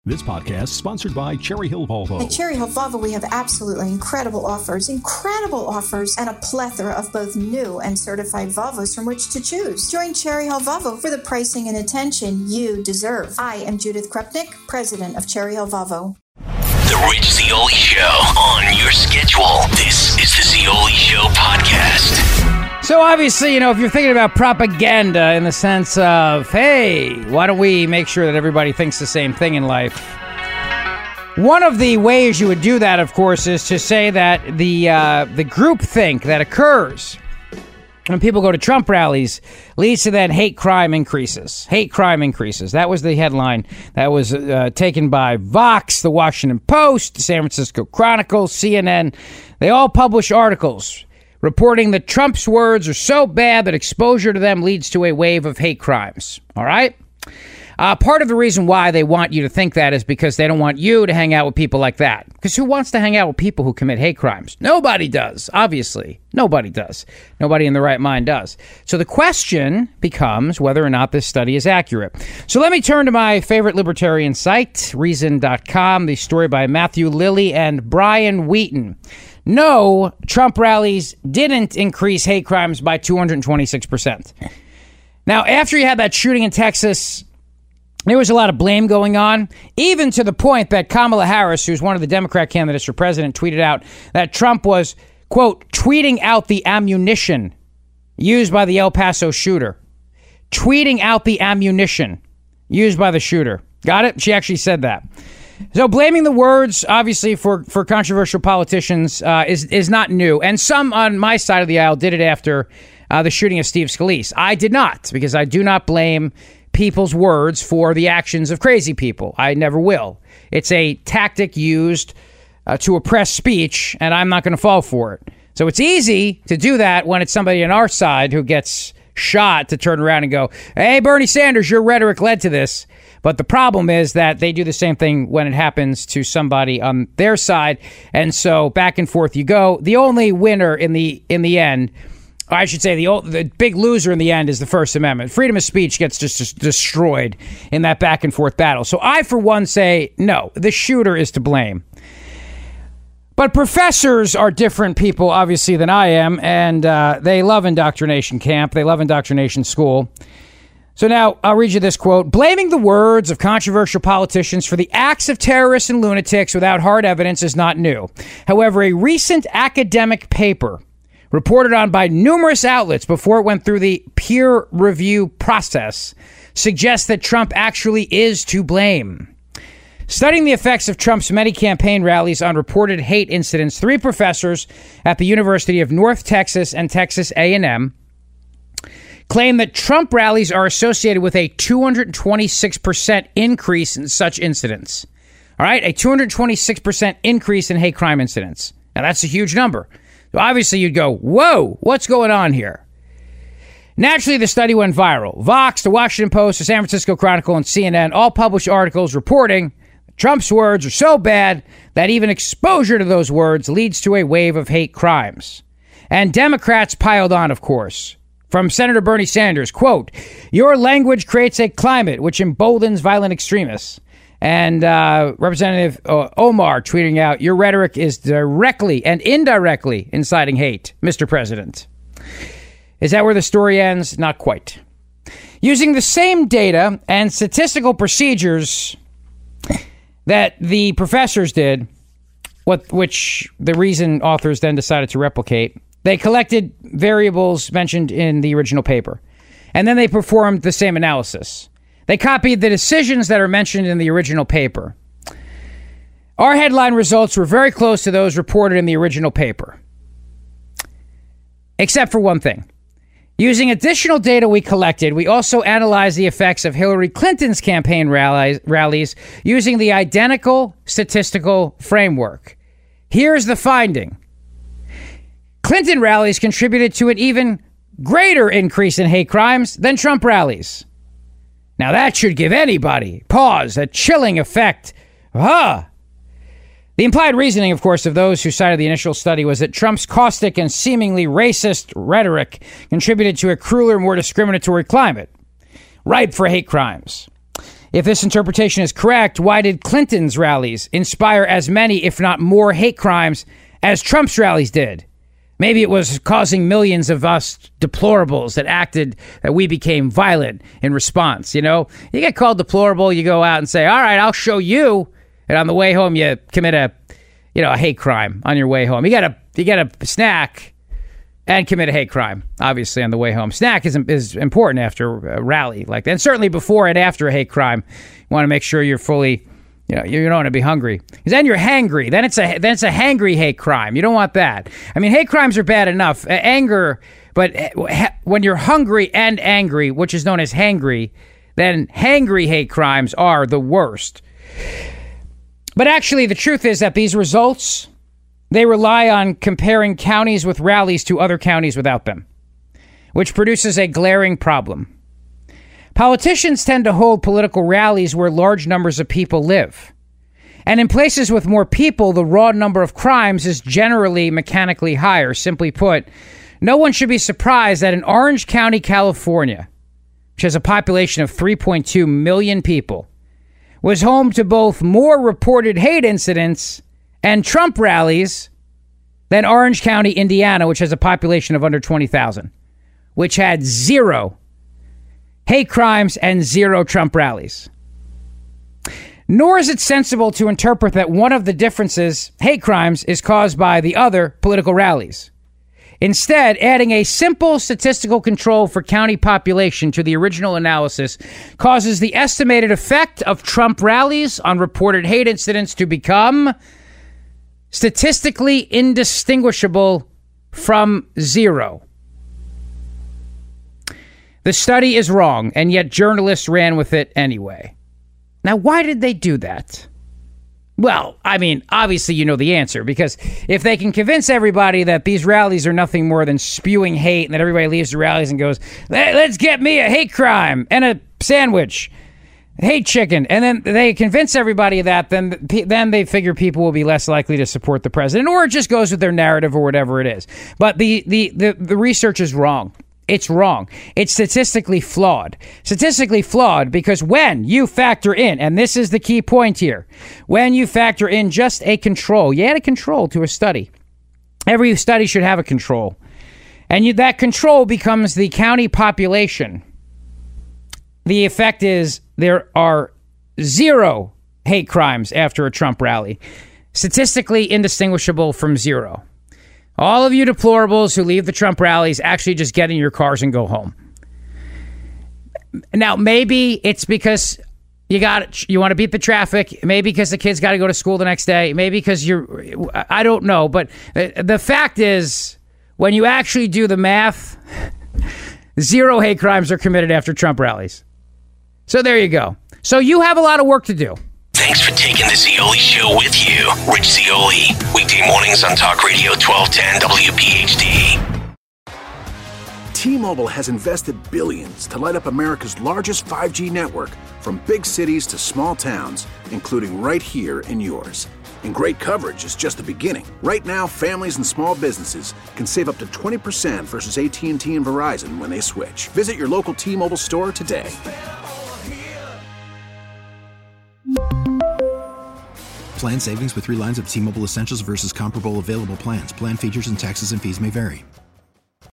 This podcast is sponsored by Cherry Hill Volvo. At Cherry Hill Volvo, we have absolutely incredible offers, and a plethora of both new and certified Volvos from which to choose. Join Cherry Hill Volvo for the pricing and attention you deserve. I am Judith Krupnik, president of Cherry Hill Volvo. The Rich Zeoli Show on your schedule. This is the Zeoli Show podcast. So obviously, if you're thinking about propaganda in the sense of, hey, why don't we make sure that everybody thinks the same thing in life? One of the ways you would do that, of course, is to say that the groupthink that occurs when people go to Trump rallies leads to then hate crime increases. Hate crime increases. That was the headline that was taken by Vox, the Washington Post, the San Francisco Chronicle, CNN. They all publish articles reporting that Trump's words are so bad that exposure to them leads to a wave of hate crimes. All right? Part of the reason why they want you to think that is because they don't want you to hang out with people like that. Because who wants to hang out with people who commit hate crimes? Nobody does, obviously. Nobody does. Nobody in the right mind does. So the question becomes whether or not this study is accurate. So let me turn to my favorite libertarian site, Reason.com, the story by Matthew Lilly and Brian Wheaton. No, Trump rallies didn't increase hate crimes by 226%. Now, after you had that shooting in Texas, there was a lot of blame going on, even to the point that Kamala Harris, who's one of the Democrat candidates for president, tweeted out that Trump was, quote, tweeting out the ammunition used by the El Paso shooter. Tweeting out the ammunition used by the shooter. Got it? She actually said that. So blaming the words, obviously, for controversial politicians is not new. And some on my side of the aisle did it after the shooting of Steve Scalise. I did not, because I do not blame people's words for the actions of crazy people. I never will. It's a tactic used to oppress speech, and I'm not going to fall for it. So it's easy to do that when it's somebody on our side who gets shot to turn around and go, hey, Bernie Sanders, your rhetoric led to this. But the problem is that they do the same thing when it happens to somebody on their side. And so back and forth you go. The only winner in the end, or I should say the big loser in the end, is the First Amendment. Freedom of speech gets just destroyed in that back and forth battle. So I, for one, say no, the shooter is to blame. But professors are different people, obviously, than I am. And they love indoctrination camp. They love indoctrination school. So now I'll read you this quote. Blaming the words of controversial politicians for the acts of terrorists and lunatics without hard evidence is not new. However, a recent academic paper reported on by numerous outlets before it went through the peer review process suggests that Trump actually is to blame. Studying the effects of Trump's many campaign rallies on reported hate incidents, 3 professors at the University of North Texas and Texas A&M claim that Trump rallies are associated with a 226% increase in such incidents. All right, a 226% increase in hate crime incidents. Now, that's a huge number. So obviously, you'd go, whoa, what's going on here? Naturally, the study went viral. Vox, the Washington Post, the San Francisco Chronicle, and CNN all published articles reporting that Trump's words are so bad that even exposure to those words leads to a wave of hate crimes. And Democrats piled on, of course. From Senator Bernie Sanders, quote, your language creates a climate which emboldens violent extremists. And Representative Omar tweeting out, your rhetoric is directly and indirectly inciting hate, Mr. President. Is that where the story ends? Not quite. Using the same data and statistical procedures that the professors did, which the Reason authors then decided to replicate, they collected variables mentioned in the original paper, and then they performed the same analysis. They copied the decisions that are mentioned in the original paper. Our headline results were very close to those reported in the original paper, except for one thing. Using additional data we collected, we also analyzed the effects of Hillary Clinton's campaign rallies using the identical statistical framework. Here's the finding. Clinton rallies contributed to an even greater increase in hate crimes than Trump rallies. Now that should give anybody pause, a chilling effect. The implied reasoning, of course, of those who cited the initial study was that Trump's caustic and seemingly racist rhetoric contributed to a crueler, more discriminatory climate, ripe for hate crimes. If this interpretation is correct, why did Clinton's rallies inspire as many, if not more, hate crimes as Trump's rallies did? Maybe it was causing millions of us deplorables that we became violent in response. You know, you get called deplorable, you go out and say, all right, I'll show you. And on the way home, you commit a hate crime on your way home. You get a snack and commit a hate crime, obviously, on the way home. Snack is important after a rally like that. And certainly before and after a hate crime, you want to make sure you're fully, you don't want to be hungry. Because then you're hangry. Then it's a hangry hate crime. You don't want that. I mean, hate crimes are bad enough. Anger, but when you're hungry and angry, which is known as hangry, then hangry hate crimes are the worst. But actually, the truth is that these results, they rely on comparing counties with rallies to other counties without them, which produces a glaring problem. Politicians tend to hold political rallies where large numbers of people live. And in places with more people, the raw number of crimes is generally mechanically higher. Simply put, no one should be surprised that in Orange County, California, which has a population of 3.2 million people, was home to both more reported hate incidents and Trump rallies than Orange County, Indiana, which has a population of under 20,000, which had 0 hate crimes and 0 Trump rallies. Nor is it sensible to interpret that one of the differences, hate crimes, is caused by the other, political rallies. Instead, adding a simple statistical control for county population to the original analysis causes the estimated effect of Trump rallies on reported hate incidents to become statistically indistinguishable from 0. The study is wrong, and yet journalists ran with it anyway. Now, why did they do that? Well, I mean, obviously you know the answer, because if they can convince everybody that these rallies are nothing more than spewing hate and that everybody leaves the rallies and goes, let's get me a hate crime and a sandwich, hate chicken, and then they convince everybody of that, then they figure people will be less likely to support the president, or it just goes with their narrative or whatever it is. But the research is wrong. It's wrong. It's statistically flawed. Statistically flawed because when you factor in, and this is the key point here, when you factor in just a control, you add a control to a study. Every study should have a control. And that control becomes the county population. The effect is there are 0 hate crimes after a Trump rally. Statistically indistinguishable from 0. All of you deplorables who leave the Trump rallies actually just get in your cars and go home. Now, maybe it's because you want to beat the traffic. Maybe because the kids got to go to school the next day. Maybe because I don't know. But the fact is, when you actually do the math, 0 hate crimes are committed after Trump rallies. So there you go. So you have a lot of work to do. Thanks for taking the Zeoli Show with you. Rich Zeoli, weekday mornings on Talk Radio 1210 WPHT. T-Mobile has invested billions to light up America's largest 5G network, from big cities to small towns, including right here in yours. And great coverage is just the beginning. Right now, families and small businesses can save up to 20% versus AT&T and Verizon when they switch. Visit your local T-Mobile store today. Plan savings with 3 lines of T-Mobile Essentials versus comparable available plans. Plan features and taxes and fees may vary.